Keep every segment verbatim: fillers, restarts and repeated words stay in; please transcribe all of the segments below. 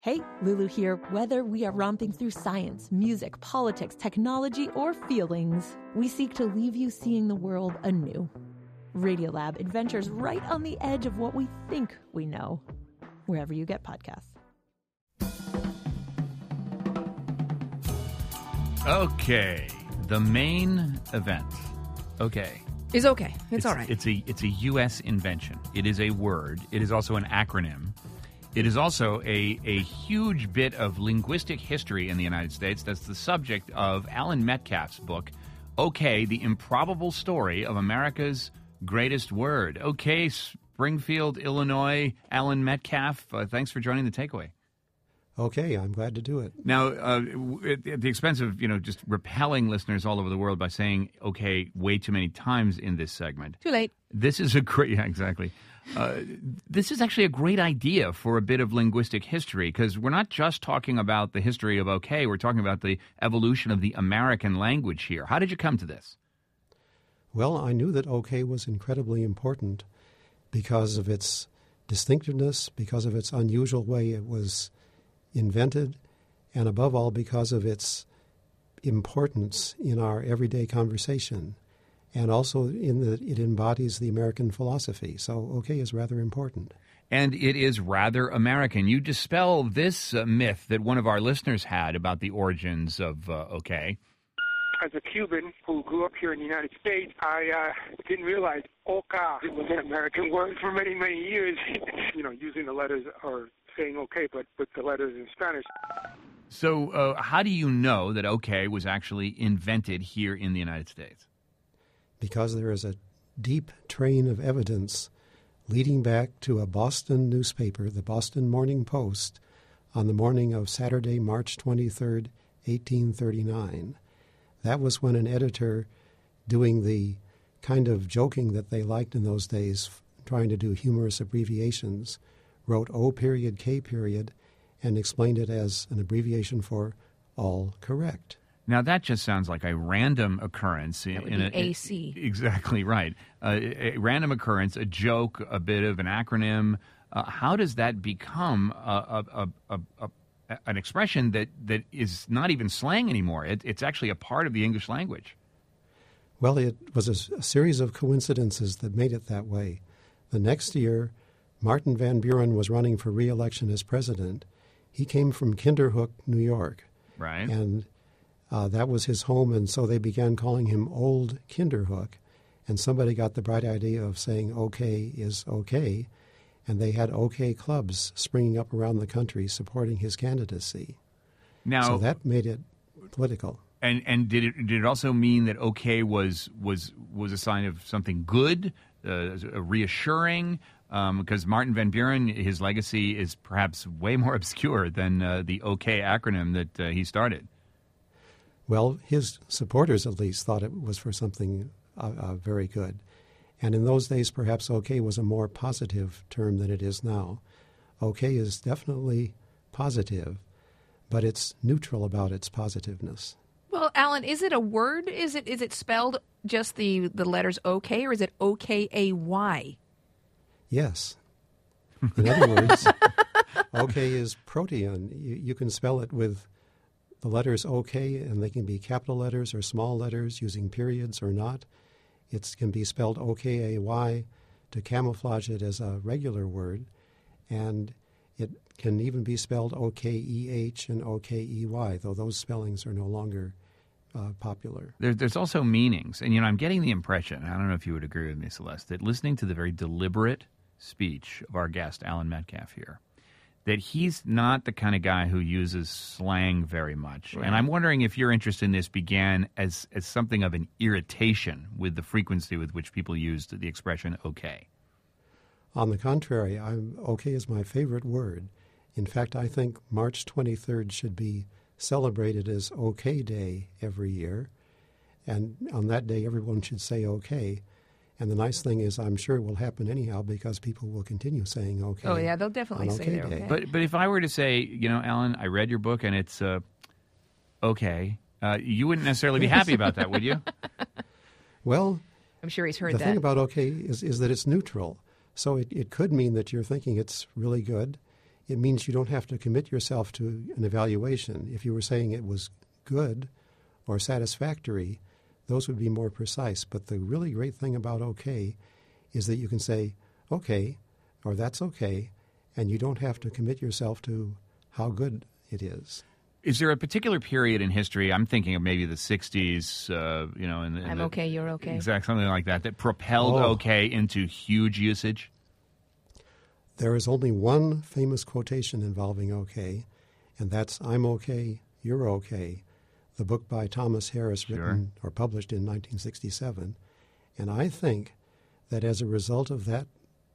Hey, Lulu here. Whether we are romping through science, music, politics, technology, or feelings, we seek to leave you seeing the world anew. Radiolab adventures right on the edge of what we think we know, wherever you get podcasts. Okay, the main event. Okay. Is okay. It's, it's all right. It's a it's a U S invention. It is a word. It is also an acronym. It is also a, a huge bit of linguistic history in the United States. That's the subject of Alan Metcalf's book, Okay, The Improbable Story of America's Greatest Word. Okay, Springfield, Illinois, Alan Metcalf, uh, thanks for joining the Takeaway. Okay, I'm glad to do it. Now, uh, at, at the expense of, you know, just repelling listeners all over the world by saying okay way too many times in this segment. Too late. This is a great, yeah, exactly. Uh, this is actually a great idea for a bit of linguistic history, because we're not just talking about the history of okay, we're talking about the evolution of the American language here. How did you come to this? Well, I knew that okay was incredibly important because of its distinctiveness, because of its unusual way it was invented, and above all because of its importance in our everyday conversation. And also in that it embodies the American philosophy. So okay is rather important. And it is rather American. You dispel this uh, myth that one of our listeners had about the origins of uh, okay. As a Cuban who grew up here in the United States, I uh, didn't realize oka was an American word for many, many years. You know, using the letters or saying okay, but with the letters in Spanish. So uh, how do you know that okay was actually invented here in the United States? Because there is a deep train of evidence leading back to a Boston newspaper, the Boston Morning Post, on the morning of Saturday, March twenty-third, eighteen thirty-nine. That was when an editor, doing the kind of joking that they liked in those days, trying to do humorous abbreviations, wrote O period K period and explained it as an abbreviation for all correct. Now, that just sounds like a random occurrence. That would in be a, A C. Exactly right. Uh, a random occurrence, a joke, a bit of an acronym. Uh, how does that become a, a, a, a, a, an expression that, that is not even slang anymore? It, it's actually a part of the English language. Well, it was a, a series of coincidences that made it that way. The next year, Martin Van Buren was running for re-election as president. He came from Kinderhook, New York. Right. And Uh, that was his home, and so they began calling him Old Kinderhook. And somebody got the bright idea of saying okay is okay, and they had okay clubs springing up around the country supporting his candidacy. Now, so that made it political. And and did it did it also mean that okay was was was a sign of something good, uh, reassuring? Because um, Martin Van Buren, his legacy is perhaps way more obscure than uh, the okay acronym that uh, he started. Well, his supporters at least thought it was for something uh, uh, very good. And in those days, perhaps okay was a more positive term than it is now. Okay is definitely positive, but it's neutral about its positiveness. Well, Alan, is it a word? Is it is it spelled just the, the letters okay, or is it O K A Y? Yes. In other words, okay is protean. You, you can spell it with the letters okay, and they can be capital letters or small letters using periods or not. It can be spelled O K A Y to camouflage it as a regular word, and it can even be spelled O K E H and O K E Y, though those spellings are no longer uh, popular. There, there's also meanings, and you know, I'm getting the impression, I don't know if you would agree with me, Celeste, that listening to the very deliberate speech of our guest, Alan Metcalf here, that he's not the kind of guy who uses slang very much. Right. And I'm wondering if your interest in this began as, as something of an irritation with the frequency with which people used the expression okay. On the contrary, I'm, okay is my favorite word. In fact, I think March twenty-third should be celebrated as OK Day every year. And on that day, everyone should say okay. And the nice thing is, I'm sure it will happen anyhow because people will continue saying okay. Oh, yeah, they'll definitely say okay they're okay. But, but if I were to say, you know, Alan, I read your book and it's uh, okay, uh, you wouldn't necessarily be happy about that, would you? Well, I'm sure he's heard the that. The thing about okay is, is that it's neutral. So it, it could mean that you're thinking it's really good. it means you don't have to commit yourself to an evaluation. If you were saying it was good or satisfactory, those would be more precise. But the really great thing about okay is that you can say okay or that's okay, and you don't have to commit yourself to how good it is. Is there a particular period in history, I'm thinking of maybe the sixties, uh, you know, in the, in I'm the, okay, you're okay. Exactly, something like that, that propelled Oh. okay into huge usage? There is only one famous quotation involving okay, and that's I'm okay, you're okay, the book by Thomas Harris, Sure. written or published in nineteen sixty-seven. And I think that as a result of that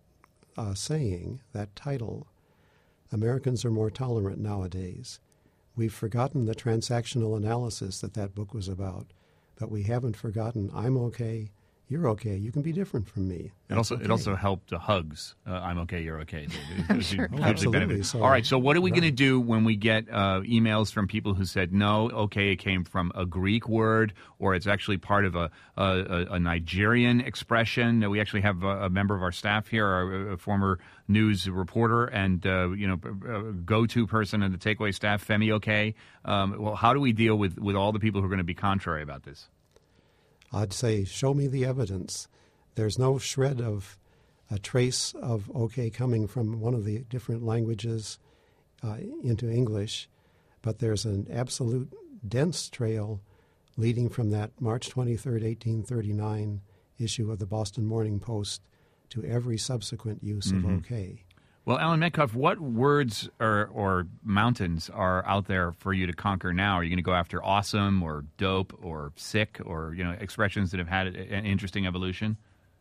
uh, saying, that title, Americans are more tolerant nowadays. We've forgotten the transactional analysis that that book was about, but we haven't forgotten I'm okay, you're okay, you can be different from me. It also That's it also okay. helped the hugs. Uh, I'm okay, you're okay. I'm sure. Hugely Absolutely. benefited. So- All right, so what are we Right. going to do when we get uh, emails from people who said, no, okay, it came from a Greek word, or it's actually part of a, a, a Nigerian expression? We actually have a, a member of our staff here, a, a former news reporter and uh, you know a go-to person in the Takeaway staff, Femi Okay. Um, well, how do we deal with, with all the people who are going to be contrary about this? I'd say, show me the evidence. There's no shred of a trace of okay coming from one of the different languages uh, into English, but there's an absolute dense trail leading from that March twenty-third, eighteen thirty-nine issue of the Boston Morning Post to every subsequent use Mm-hmm. of okay. Well, Alan Metcalf, what words or, or mountains are out there for you to conquer now? Are you going to go after awesome or dope or sick or, you know, expressions that have had an interesting evolution?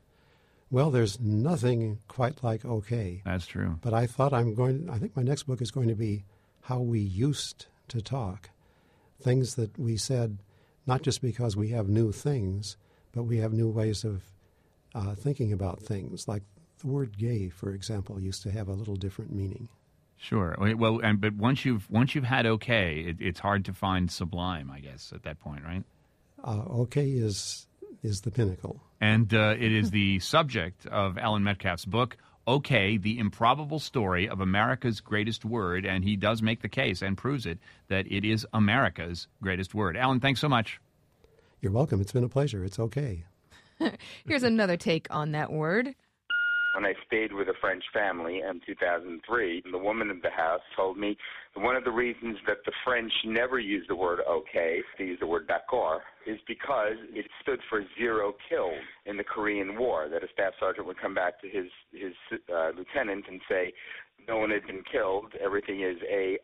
Well, there's nothing quite like okay. That's true. But I thought I'm going, I think my next book is going to be how we used to talk. Things that we said, not just because we have new things, but we have new ways of uh, thinking about things. Like the word gay, for example, used to have a little different meaning. Sure. Well, and but once you've once you've had okay, it, it's hard to find sublime, I guess, at that point, right? Uh, okay is is the pinnacle. And uh, it is the subject of Alan Metcalf's book, Okay, The Improbable Story of America's Greatest Word, and he does make the case and proves it that it is America's greatest word. Alan, thanks so much. You're welcome. It's been a pleasure. It's okay. Here's another take on that word. When I stayed with a French family in two thousand three, the woman of the house told me that one of the reasons that the French never use the word okay, they use the word d'accord, is because it stood for zero killed in the Korean War, that a staff sergeant would come back to his, his uh, lieutenant and say, no one had been killed, everything is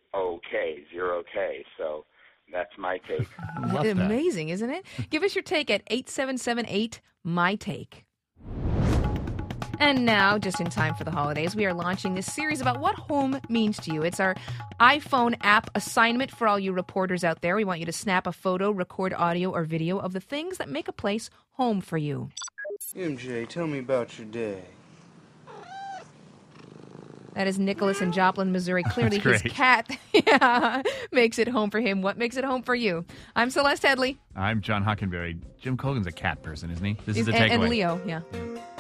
A-OK, zero K. So that's my take. Love that. Amazing, isn't it? Give us your take at eight seven seven eight, my take. And now, just in time for the holidays, we are launching this series about what home means to you. It's our iPhone app assignment for all you reporters out there. We want you to snap a photo, record audio or video of the things that make a place home for you. M J, tell me about your day. That is Nicholas in Joplin, Missouri. Clearly his great. cat yeah, makes it home for him. What makes it home for you? I'm Celeste Headley. I'm John Hockenberry. Jim Colgan's a cat person, isn't he? This is the and, takeaway. and Leo, yeah.